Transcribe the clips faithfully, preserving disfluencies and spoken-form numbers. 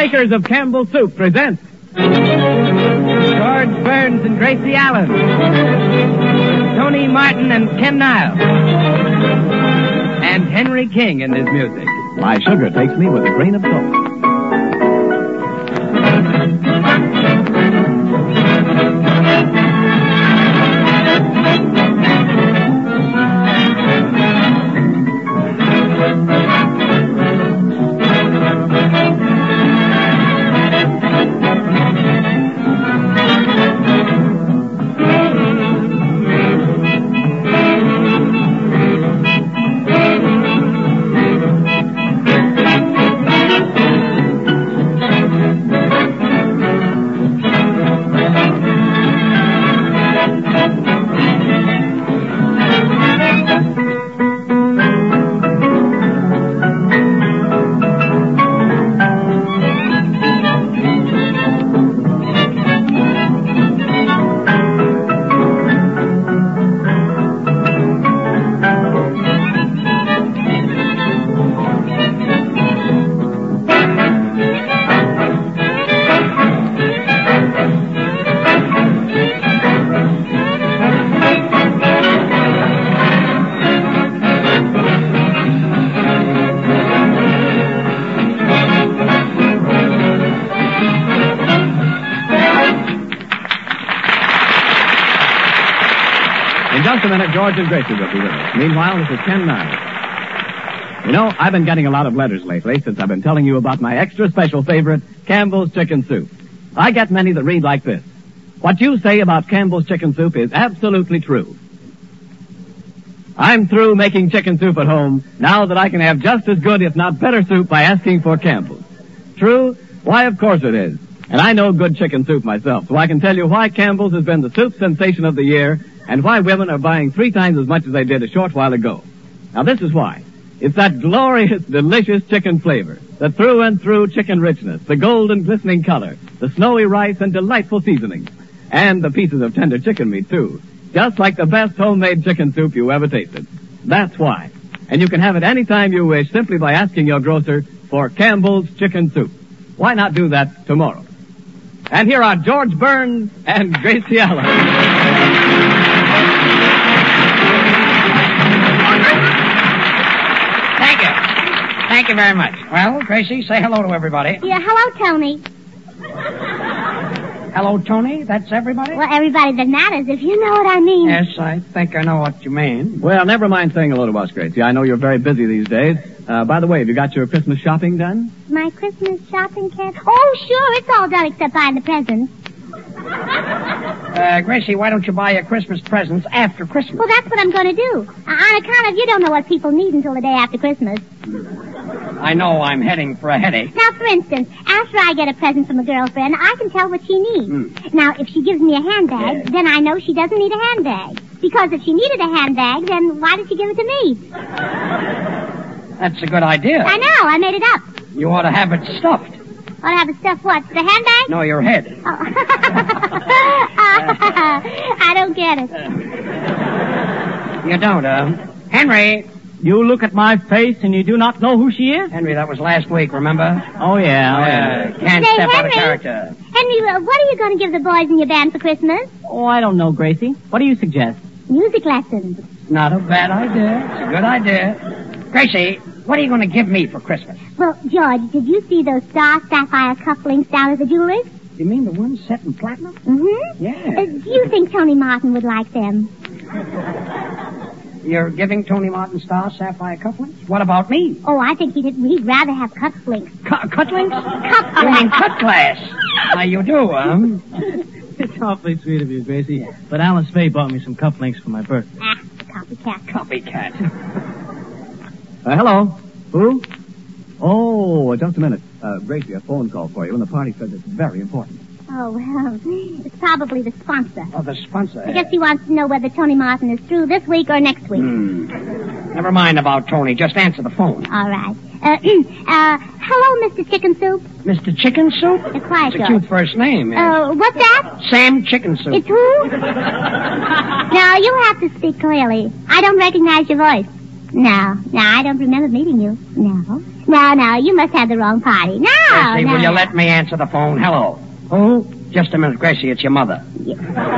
makers of Campbell's Soup present George Burns and Gracie Allen, Tony Martin and Ken Niles, and Henry King in this music. My sugar takes me with a grain of salt. In just a minute, George and Gracie will be with us. Meanwhile, this is Ken Niles. You know, I've been getting a lot of letters lately since I've been telling you about my extra special favorite, Campbell's Chicken Soup. I get many that read like this. What you say about Campbell's Chicken Soup is absolutely true. I'm through making chicken soup at home now that I can have just as good, if not better, soup by asking for Campbell's. True? Why, of course it is. And I know good chicken soup myself, so I can tell you why Campbell's has been the soup sensation of the year and why women are buying three times as much as they did a short while ago. Now, this is why. It's that glorious, delicious chicken flavor, the through and through chicken richness, the golden glistening color, the snowy rice and delightful seasonings, and the pieces of tender chicken meat, too. Just like the best homemade chicken soup you ever tasted. That's why. And you can have it any time you wish simply by asking your grocer for Campbell's Chicken Soup. Why not do that tomorrow? And here are George Burns and Gracie Allen. Thank you very much. Well, Gracie, say hello to everybody. Yeah, hello, Tony. Hello, Tony? That's everybody? Well, everybody that matters, if you know what I mean. Yes, I think I know what you mean. Well, never mind saying hello to us, Gracie. I know you're very busy these days. Uh, by the way, have you got your Christmas shopping done? My Christmas shopping, Ken? Oh, sure, it's all done except buying the presents. Uh, Gracie, why don't you buy your Christmas presents after Christmas? Well, that's what I'm going to do. Uh, on account of you don't know what people need until the day after Christmas. I know I'm heading for a headache. Now, for instance, after I get a present from a girlfriend, I can tell what she needs. Mm. Now, if she gives me a handbag, Yes. then I know she doesn't need a handbag. Because if she needed a handbag, then why did she give it to me? That's a good idea. I know, I made it up. You ought to have it stuffed. Ought to have it stuffed what? The handbag? No, your head. Oh. I don't get it. You don't, uh? Henry. You look at my face and you do not know who she is? Henry, that was last week, remember? Oh, yeah. Oh, Uh, yeah. can't Say, step out of Henry. character. Henry, uh, what are you going to give the boys in your band for Christmas? Oh, I don't know, Gracie. What do you suggest? Music lessons. Not a bad idea. It's a good idea. Gracie, what are you going to give me for Christmas? Well, George, did you see those star sapphire cufflinks down at the jeweler's? You mean the ones set in platinum? Mm-hmm. Yeah. Uh, do you think Tony Martin would like them? You're giving Tony Martin star sapphire cufflinks? What about me? Oh, I think he'd, he'd rather have cufflinks. Cu- cutlings? Cufflinks. You mean cut glass? Now, you do, um. It's awfully sweet of you, Gracie. But Alice Faye bought me some cufflinks for my birthday. Ah, copycat. Copycat. Uh, hello. Who? Oh, just a minute. Uh, Gracie, a phone call for you, and the party says it's very important. Oh, well, it's probably the sponsor. Oh, the sponsor. I guess he wants to know whether Tony Martin is through this week or next week. Hmm. Never mind about Tony. Just answer the phone. All right. Uh, uh, hello, Mister Chicken Soup. Mister Chicken Soup? Uh, quiet, It's a George. cute first name. Yes. Uh, what's that? Sam Chicken Soup. It's who? Now, you have to speak clearly. I don't recognize your voice. No, no, I don't remember meeting you. No. No, no, you must have the wrong party. No, Gracie, no, will you no. let me answer the phone? Hello. Who? Just a minute, Gracie, it's your mother. Oh.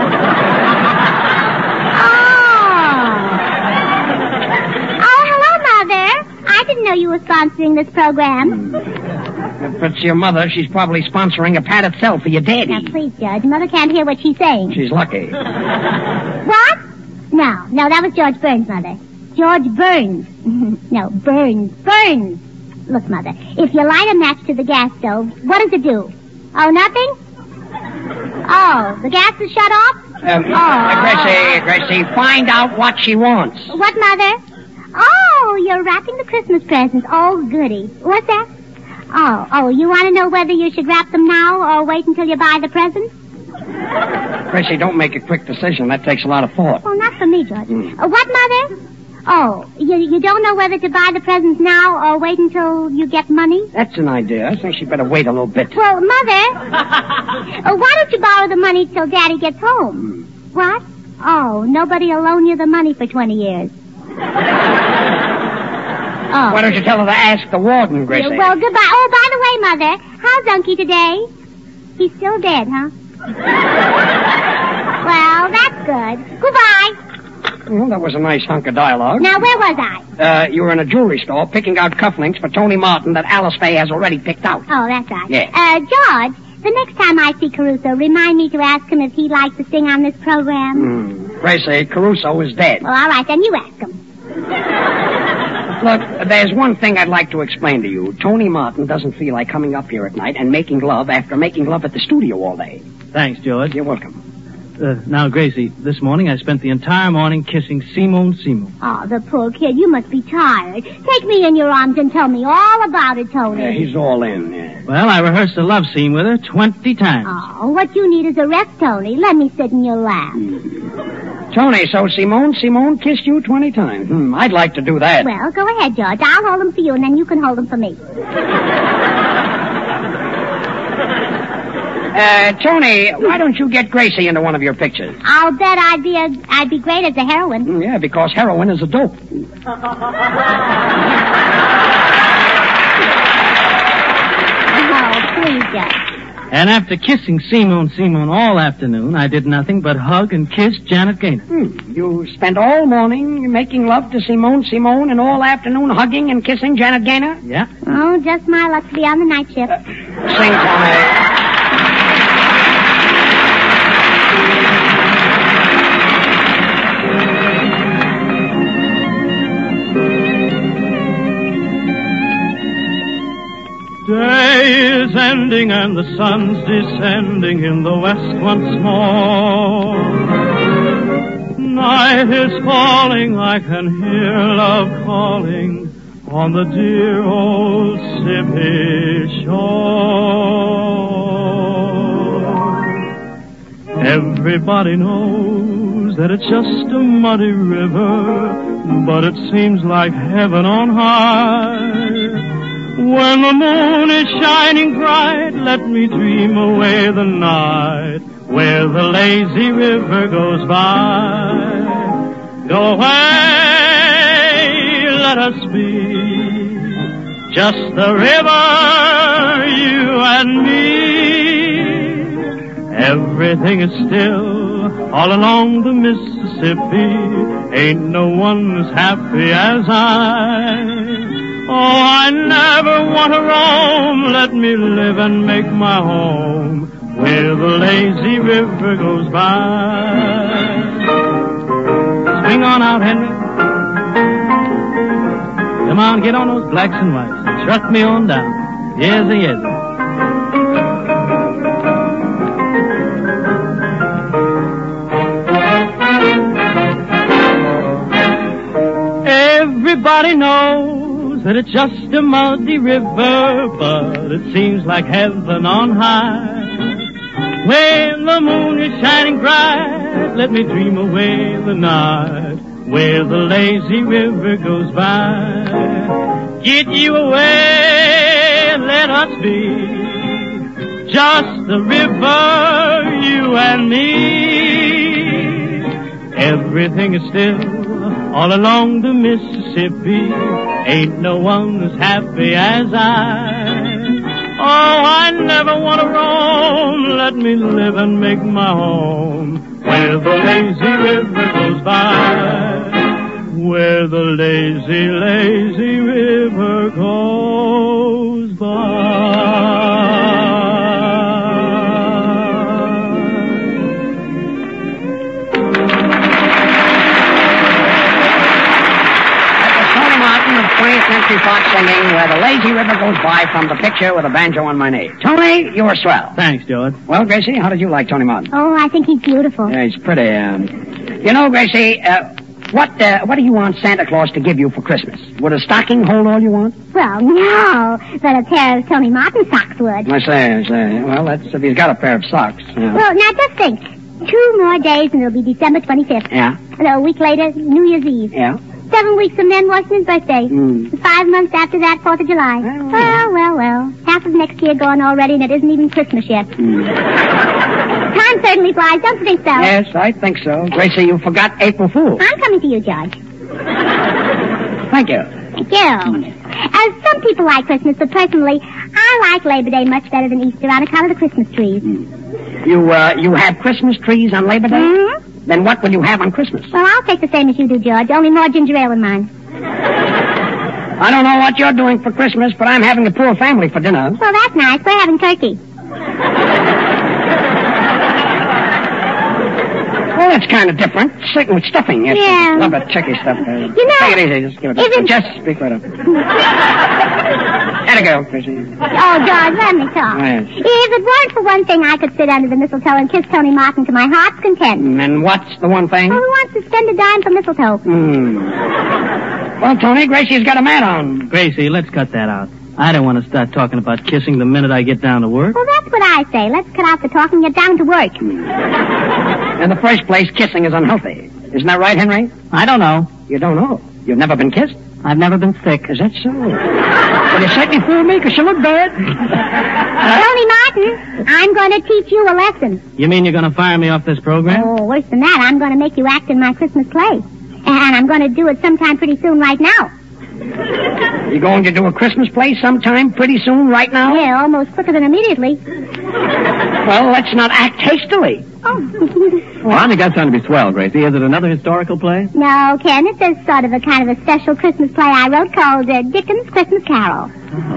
Oh, hello, Mother. I didn't know you were sponsoring this program. If it's your mother, she's probably sponsoring a pat itself for your daddy. Now, please, Judge. Mother can't hear what she's saying. She's lucky. What? No, no, that was George Burns, Mother. George Burns. No, Burns. Burns. Look, Mother, if you light a match to the gas stove, what does it do? Oh, nothing? Oh, the gas is shut off? Um, Oh. Gracie, Gracie, find out what she wants. What, Mother? Oh, you're wrapping the Christmas presents. Oh, goody. What's that? Oh, oh, you want to know whether you should wrap them now or wait until you buy the presents? Gracie, don't make a quick decision. That takes a lot of thought. Well, not for me, George. Uh, what, Mother? Oh, you, you don't know whether to buy the presents now or wait until you get money? That's an idea. I think she'd better wait a little bit. Well, Mother, uh, why don't you borrow the money till Daddy gets home? What? Oh, nobody will loan you the money for twenty years. Oh. Why don't you tell her to ask the warden, Gracie? Yeah, well, goodbye. Oh, by the way, Mother, how's Unky today? He's still dead, huh? Well, that's good. Goodbye. Well, that was a nice hunk of dialogue. Now, where was I? Uh, you were in a jewelry store picking out cufflinks for Tony Martin that Alice Faye has already picked out. Oh, that's right. Yeah. Uh, George, the next time I see Caruso, remind me to ask him if he'd like to sing on this program. Hmm. Gracie, Caruso is dead. Well, all right, then you ask him. Look, there's one thing I'd like to explain to you. Tony Martin doesn't feel like coming up here at night and making love after making love at the studio all day. Thanks, George. You're welcome. Uh, now, Gracie, this morning I spent the entire morning kissing Simone Simone. Oh, the poor kid, you must be tired. Take me in your arms and tell me all about it, Tony. Yeah, he's all in, yeah. Well, I rehearsed a love scene with her twenty times. Oh, what you need is a rest, Tony. Let me sit in your lap. Tony, so Simone, Simone kissed you twenty times. Hmm, I'd like to do that. Well, go ahead, George. I'll hold them for you, and then you can hold them for me. Uh, Tony, why don't you get Gracie into one of your pictures? I'll bet I'd be a, I'd be great as a heroine. Mm, yeah, because heroin is a dope. Oh, please, George. And after kissing Simone Simone all afternoon, I did nothing but hug and kiss Janet Gaynor. Hmm. You spent all morning making love to Simone Simone and all afternoon hugging and kissing Janet Gaynor? Yeah. Oh, just my luck to be on the night shift. Uh, sing, Tony. Day is ending and the sun's descending in the west once more. Night is falling, I can hear love calling on the dear old Mississippi shore. Everybody knows that it's just a muddy river, but it seems like heaven on high. When the moon is shining bright, let me dream away the night where the lazy river goes by. Go away, let us be just the river, you and me. Everything is still all along the Mississippi. Ain't no one as happy as I. Oh, I never want to roam. Let me live and make my home where the lazy river goes by. Swing on out, Henry. Come on, get on those blacks and whites and truck me on down. Yes, yes. Everybody knows that it's just a muddy river, but it seems like heaven on high. When the moon is shining bright, let me dream away the night where the lazy river goes by. Get you away, let us be just the river, you and me. Everything is still all along the Mississippi. Ain't no one as happy as I. Oh, I never want to roam. Let me live and make my home where the lazy river goes by. Where the lazy, lazy river goes by. twentieth Century Fox singing Where the Lazy River Goes By from the picture with a banjo on my knee. Tony, you were swell. Thanks, George. Well, Gracie, how did you like Tony Martin? Oh, I think he's beautiful. Yeah, he's pretty. Um, you know, Gracie, uh, what uh, what do you want Santa Claus to give you for Christmas? Would a stocking hold all you want? Well, no, but a pair of Tony Martin socks would. I say, I say. Well, that's if he's got a pair of socks. Yeah. Well, now just think. Two more days and it'll be December twenty-fifth. Yeah. And a week later, New Year's Eve. Yeah. Seven weeks from then, Washington's birthday. Mm. Five months after that, Fourth of July. Well, well, well, well. Half of next year gone already, and it isn't even Christmas yet. Mm. Time certainly flies, don't you think so? Yes, I think so. Gracie, you forgot April Fool. I'm coming to you, George. Thank you. Thank you. As some people like Christmas, but personally, I like Labor Day much better than Easter on account of the Christmas trees. Mm. You, uh, you have Christmas trees on Labor Day? Mm-hmm. Then what will you have on Christmas? Well, I'll take the same as you do, George, only more ginger ale in mine. I don't know what you're doing for Christmas, but I'm having a poor family for dinner. Well, that's nice. We're having turkey. Well, that's kind of different. Sick with stuffing. Yes, Yeah. love that turkey stuff. Uh, You know, take it easy. Just give it. if it- Just speak right up. Had to go, Chrissy. Oh, George, let me talk. Yes. If it weren't for one thing, I could sit under the mistletoe and kiss Tony Martin to my heart's content. And what's the one thing? Oh, who wants to spend a dime for mistletoe? Hmm. Well, Tony, Gracie's got a mat on. Gracie, let's cut that out. I don't want to start talking about kissing the minute I get down to work. Well, that's what I say. Let's cut out the talk and get down to work. In the first place, kissing is unhealthy. Isn't that right, Henry? I don't know. You don't know. You've never been kissed? I've never been sick. Is that so? Well, you certainly fooled me, because you look bad. Tony Martin, I'm going to teach you a lesson. You mean you're going to fire me off this program? Oh, worse than that, I'm going to make you act in my Christmas play. And I'm going to do it sometime pretty soon right now. You going to do a Christmas play sometime pretty soon right now? Yeah, almost quicker than immediately. Well, let's not act hastily. Oh. Well, I think that's going to be swell, Gracie. Is it another historical play? No, Ken, it's a sort of a kind of a special Christmas play I wrote called uh, Dickens' Christmas Carol.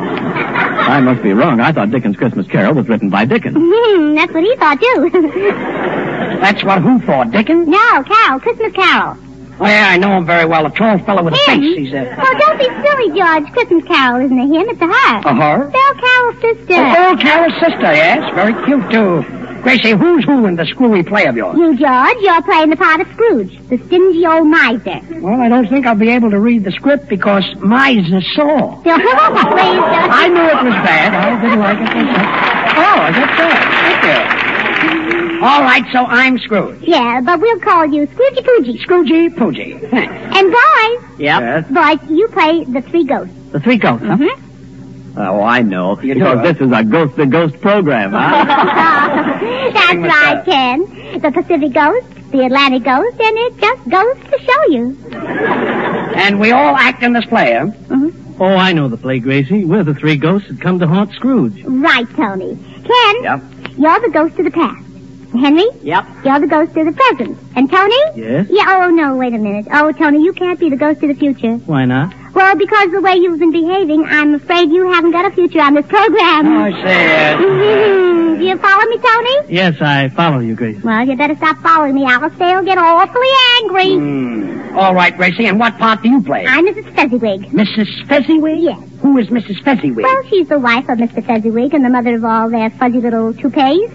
I must be wrong. I thought Dickens' Christmas Carol was written by Dickens. Hmm, that's what he thought, too. That's what who thought, Dickens? No, Carol, Christmas Carol. Oh, yeah, I know him very well. A tall fellow with a Him? face. He's a... Oh, don't be silly, George. Christmas Carol isn't a him, it's a her. A her? Belle Carol's sister. Oh, Carol's sister, yes. Very cute, too. Gracie, who's who in the screwy play of yours? You, George, you're playing the part of Scrooge, the stingy old miser. Well, I don't think I'll be able to read the script because miser saw. Please, George. I knew it was bad. I didn't like it. Oh, that's right. Thank you. All right, so I'm Scrooge. Yeah, but we'll call you Scroogey Poogie. Scroogey Poogie. Thanks. And boys, Yep. Yes? boys, you play the three ghosts. The three ghosts, huh? Mm-hmm. Oh, I know. You do, because huh? this is a ghost-to-ghost program, huh? That's with right, that. Ken. The Pacific Ghost, the Atlantic Ghost, and it just goes to show you. And we all act in this play, huh? Mm-hmm. Oh, I know the play, Gracie. We're the three ghosts that come to haunt Scrooge. Right, Tony. Ken, Yep. you're the ghost of the past. Henry? Yep. You're the ghost of the present. And Tony? Yes? Yeah, oh, no, wait a minute. Oh, Tony, you can't be the ghost of the future. Why not? Well, because the way you've been behaving, I'm afraid you haven't got a future on this program. Oh, I see. Uh, Do you follow me, Tony? Yes, I follow you, Gracie. Well, you better stop following me. I'll say you'll get awfully angry. hmm. All right, Gracie, and what part do you play? I'm Missus Fezziwig. Missus Fezziwig? Yes. Who is Missus Fezziwig? Well, she's the wife of Mister Fezziwig and the mother of all their fuzzy little toupees.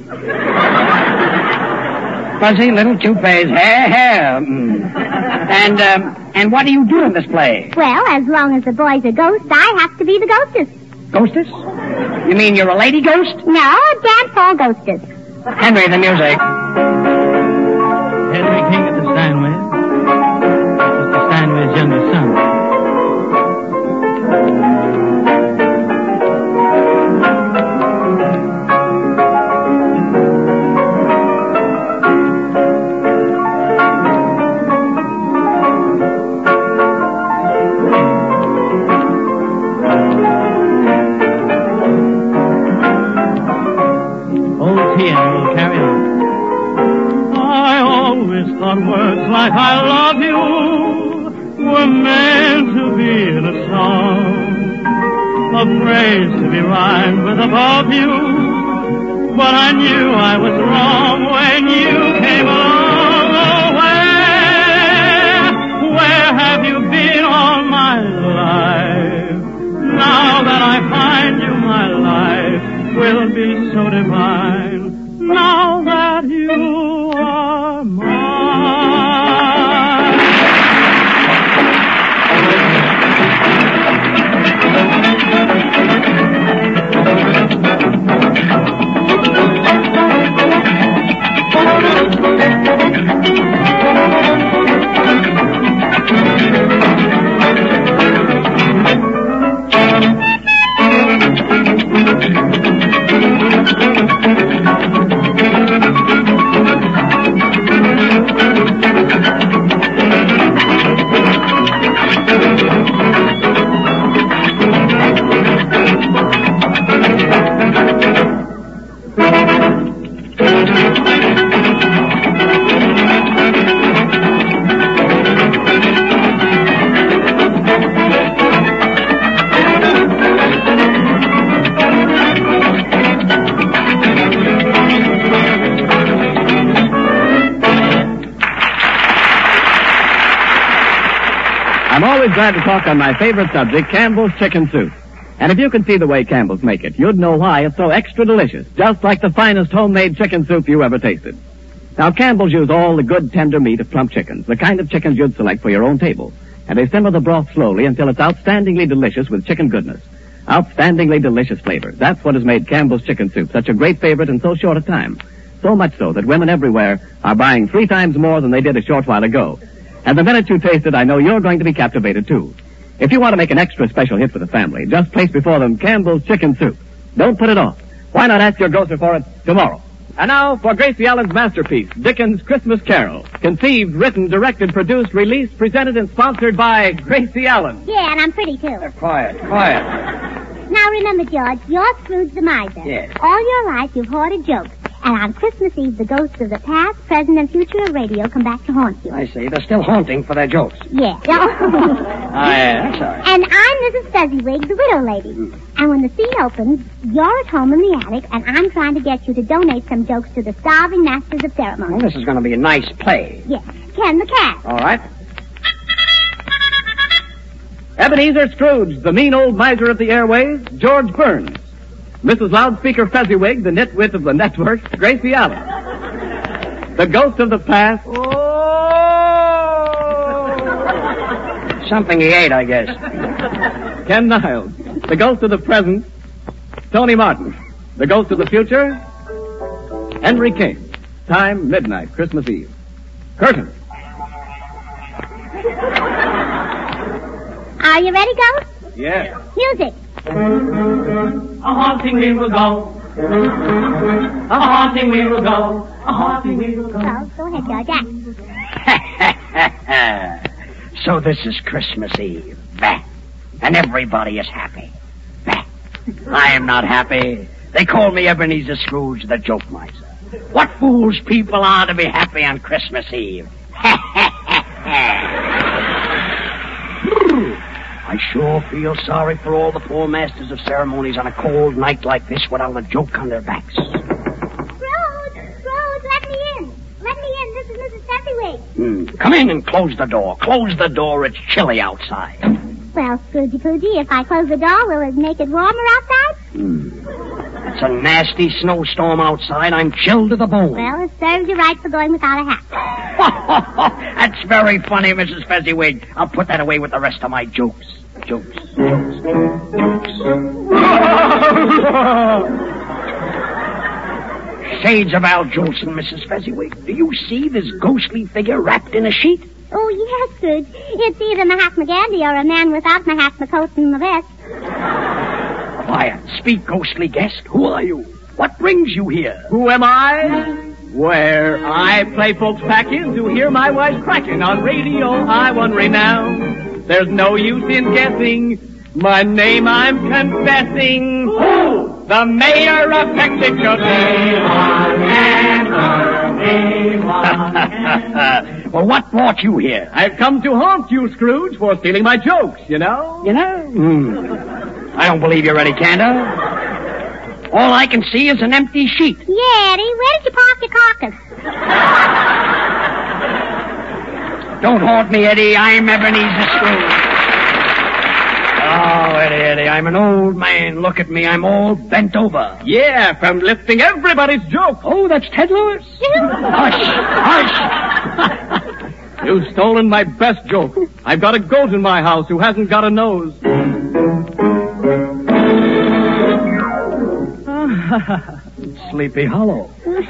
Fuzzy little toupees. Hair, hair. Mm. And, um, and what do you do in this play? Well, as long as the boys are ghosts, I have to be the ghostess. Ghostess? You mean you're a lady ghost? No, a dance hall ghostess. Henry, the music. Henry King of the Steinways. Mister Steinway's younger son. like I love you were meant to be in a song, a phrase to be rhymed with above you. But I knew I was wrong when you came along. Oh, where, where have you been all my life? Now that I find you, my life will be so divine. Now that you are mine. I'm always glad to talk on my favorite subject, Campbell's Chicken Soup. And if you could see the way Campbell's make it, you'd know why it's so extra delicious, just like the finest homemade chicken soup you ever tasted. Now, Campbell's use all the good, tender meat of plump chickens, the kind of chickens you'd select for your own table. And they simmer the broth slowly until it's outstandingly delicious with chicken goodness. Outstandingly delicious flavor. That's what has made Campbell's Chicken Soup such a great favorite in so short a time. So much so that women everywhere are buying three times more than they did a short while ago. And the minute you taste it, I know you're going to be captivated, too. If you want to make an extra special hit for the family, just place before them Campbell's Chicken Soup. Don't put it off. Why not ask your grocer for it tomorrow? And now for Gracie Allen's masterpiece, Dickens' Christmas Carol. Conceived, written, directed, produced, released, presented, and sponsored by Gracie Allen. Yeah, and I'm pretty, too. Uh, quiet, quiet. Now remember, George, you're Scrooge the miser. Yes. All your life you've hoarded jokes. And on Christmas Eve, the ghosts of the past, present, and future of radio come back to haunt you. I see. They're still haunting for their jokes. Yeah. Oh, yeah, that's all right. And I'm Missus Fezziwig, the widow lady. Mm. And when the scene opens, you're at home in the attic, and I'm trying to get you to donate some jokes to the starving masters of ceremony. Well, this is going to be a nice play. Yes. Ken the cat. All right. Ebenezer Scrooge, the mean old miser of the airways, George Burns. Missus Loudspeaker Fezziwig, the nitwit of the network, Gracie Allen. The ghost of the past. Oh! Something he ate, I guess. Ken Niles. The ghost of the present, Tony Martin. The ghost of the future, Henry King. Time, midnight, Christmas Eve. Curtain. Are you ready, Ghost? Yes. Music. A haunting we will go. A haunting we will go. A haunting we will go. Well, go ahead, George. So this is Christmas Eve. Bah. And everybody is happy. Bah. I am not happy. They call me Ebenezer Scrooge, the joke miser. What fools people are to be happy on Christmas Eve. I sure feel sorry for all the poor masters of ceremonies on a cold night like this without a joke on their backs. Scrooge! Scrooge, let me in. Let me in. This is Missus Fezziwig. Hmm. Come in and close the door. Close the door. It's chilly outside. Well, Scroogey Poogie, if I close the door, will it make it warmer outside? Hmm. It's a nasty snowstorm outside. I'm chilled to the bone. Well, it serves you right for going without a hat. That's very funny, Missus Fezziwig. I'll put that away with the rest of my jokes. Jokes, jokes, jokes. Shades of Al Jolson, Missus Fezziwig. Do you see this ghostly figure wrapped in a sheet? Oh, yes, Scrooge. It's either Mahatma Gandhi or a man without Mahatma coat and the vest. Quiet. Speak, ghostly guest. Who are you? What brings you here? Who am I? Where I play folks packing to hear my wife cracking on radio. I won renown. There's no use in guessing. My name I'm confessing. Who? The mayor of Mexico City. Well, what brought you here? I've come to haunt you, Scrooge, for stealing my jokes, you know? You know? Hmm. I don't believe you're Eddie Cantor. All I can see is an empty sheet. Yeah, Eddie, where did you park your carcass? Don't haunt me, Eddie. I'm Ebenezer Scrooge. Oh, Eddie, Eddie, I'm an old man. Look at me. I'm all bent over. Yeah, from lifting everybody's jokes. Oh, that's Ted Lewis. Hush, hush. You've stolen my best joke. I've got a goat in my house who hasn't got a nose. Sleepy Hollow.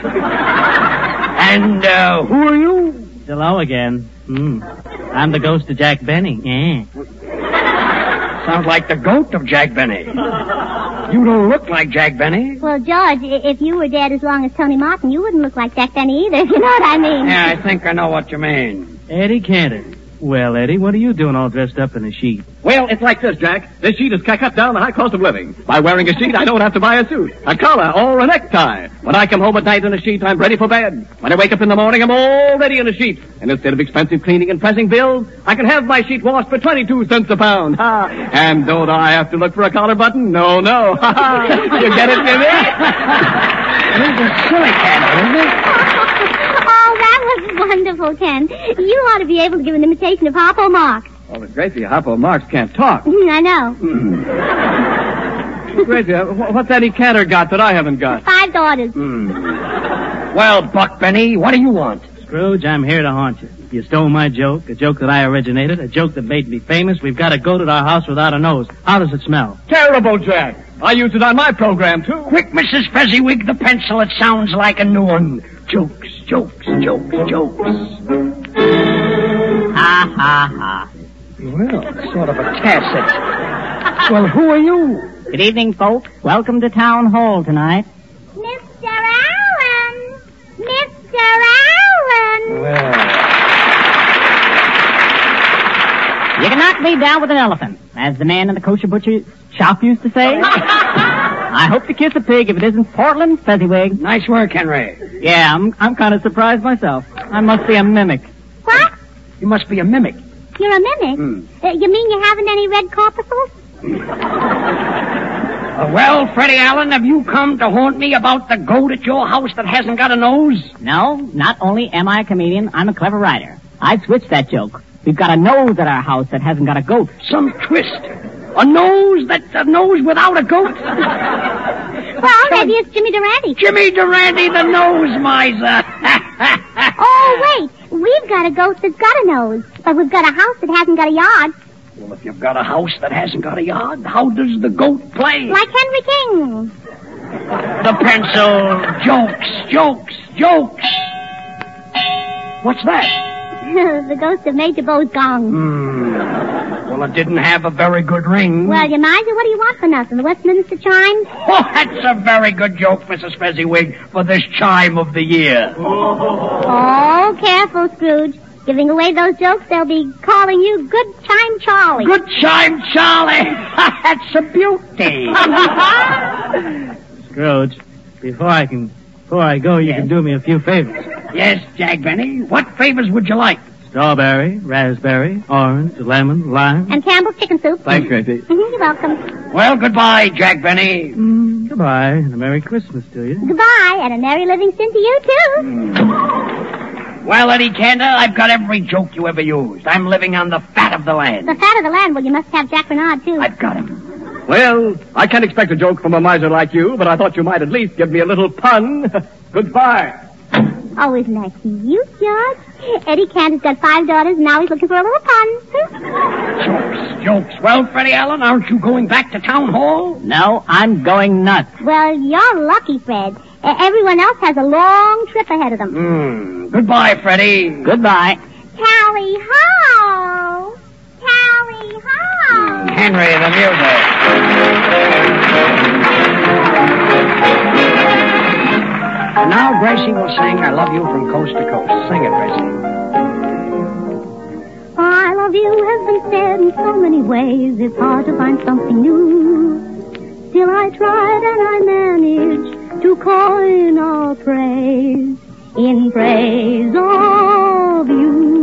And, uh, who are you? Hello again. Hmm. I'm the ghost of Jack Benny. Yeah. Sounds like the goat of Jack Benny. You don't look like Jack Benny. Well, George, i- if you were dead as long as Tony Martin, you wouldn't look like Jack Benny either, if you know what I mean. Yeah, I think I know what you mean. Eddie Cantor. Well, Eddie, what are you doing all dressed up in a sheet? Well, it's like this, Jack. This sheet has cut down the high cost of living. By wearing a sheet, I don't have to buy a suit, a collar, or a necktie. When I come home at night in a sheet, I'm ready for bed. When I wake up in the morning, I'm all ready in a sheet. And instead of expensive cleaning and pressing bills, I can have my sheet washed for twenty-two cents a pound. Ha! And don't I have to look for a collar button? No, no. Ha ha! You get it, Jimmy? This is silly, Cantor, isn't it? Oh, that was wonderful, Ken. You ought to be able to give an imitation of Harpo Marx. Oh, but Gracie, Harpo Marx can't talk. Mm, I know. Gracie, uh, wh- what's Eddie Cantor got that I haven't got? Five daughters. Well, Buck Benny, what do you want? Scrooge, I'm here to haunt you. You stole my joke, a joke that I originated, a joke that made me famous. We've got a goat at our house without a nose. How does it smell? Terrible, Jack. I used it on my program, too. Quick, Missus Fezziwig, the pencil. It sounds like a new one. Jokes, jokes, jokes, jokes. Ha, ha, ha. Well, sort of a tacit. Well, who are you? Good evening, folks. Welcome to Town Hall tonight. Mister Allen! Mister Allen! Well, You can knock me down with an elephant, as the man in the kosher butcher shop used to say. I hope to kiss a pig if it isn't Portland Fezziwig. nice work, Henry. Yeah, I'm I'm kind of surprised myself. I must be a mimic. What? You must be a mimic. You're a mimic? Hmm. Uh, you mean you haven't any red corpuscles? Uh, well, Freddie Allen, have you come to haunt me about the goat at your house that hasn't got a nose? No, not only am I a comedian, I'm a clever writer. I've switched that joke. We've got a nose at our house that hasn't got a goat. Some twist. A nose that's a nose without a goat? Well, maybe it's Jimmy Durante. Jimmy Durante, the nose miser. Oh, wait. We've got a goat that's got a nose, but we've got a house that hasn't got a yard. Well, if you've got a house that hasn't got a yard, how does the goat play? Like Henry King. The pencil. Jokes, jokes, jokes. What's that? The ghost of Major Bo's gong. Hmm. Well, it didn't have a very good ring. Well, you miser, what do you want for nothing? The Westminster Chimes? Oh, that's a very good joke, Missus Fezziwig, for this chime of the year. Oh, careful, Scrooge. Giving away those jokes, they'll be calling you Good Chime Charlie. Good chime, Charlie. That's a beauty. Scrooge, before I can, before I go, you Yes. can do me a few favors. Yes, Jack Benny. What favors would you like? Strawberry, raspberry, orange, lemon, lime. And Campbell's chicken soup. Thanks, Gracie. Mhm, you're welcome. Well, goodbye, Jack Benny. Mm, goodbye, and a Merry Christmas to you. Goodbye, and a Merry Livingston to you, too. Well, Eddie Cantor, I've got every joke you ever used. I'm living on the fat of the land. The fat of the land, well, you must have Jack Bernard, too. I've got him. Well, I can't expect a joke from a miser like you, but I thought you might at least give me a little pun. Goodbye. Oh, isn't that cute, George? Eddie Cantor's got five daughters, and now he's looking for a little pun. Jokes, jokes. Well, Freddie Allen, aren't you going back to town hall? No, I'm going nuts. Well, you're lucky, Fred. Uh, everyone else has a long trip ahead of them. Hmm. Goodbye, Freddie. Goodbye. Tally ho! Tally ho! Henry, the music. And now Gracie will sing I Love You from Coast to Coast. Sing it, Gracie. I love you has been said in so many ways, it's hard to find something new. Still I tried and I managed to coin a praise in praise of you.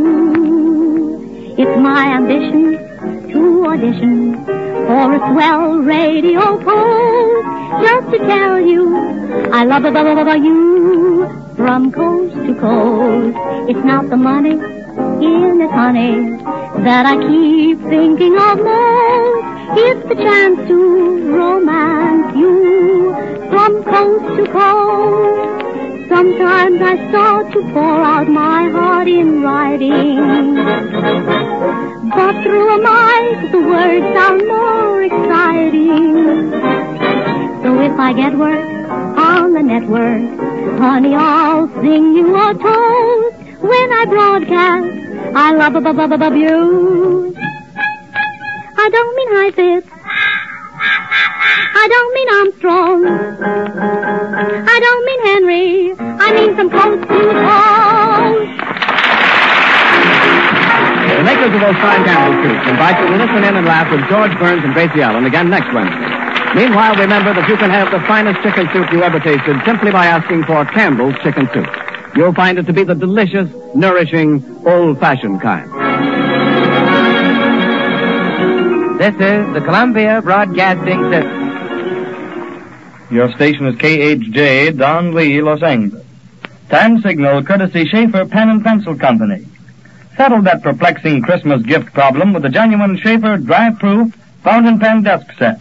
my ambition to audition for a swell radio post, just to tell you I love you from coast to coast. It's not the money in it, honey, that I keep thinking of most. It's the chance to romance you from coast to coast. Sometimes I start to pour out my heart in writing, but through a mic the words sound more exciting. So if I get work on the network, honey, I'll sing you a toast when I broadcast I love above you. I don't mean high fifth, I don't mean Armstrong, I don't mean Henry, I mean from coast to coast. The makers of those fine Campbell soups invite you to listen in and laugh with George Burns and Gracie Allen again next Wednesday. Meanwhile, remember that you can have the finest chicken soup you ever tasted simply by asking for Campbell's Chicken Soup. You'll find it to be the delicious, nourishing, old-fashioned kind. This is the Columbia Broadcasting System. Your station is K H J, Don Lee, Los Angeles. Time signal courtesy Schaefer Pen and Pencil Company. Settle that perplexing Christmas gift problem with the genuine Schaefer dry-proof fountain pen desk set.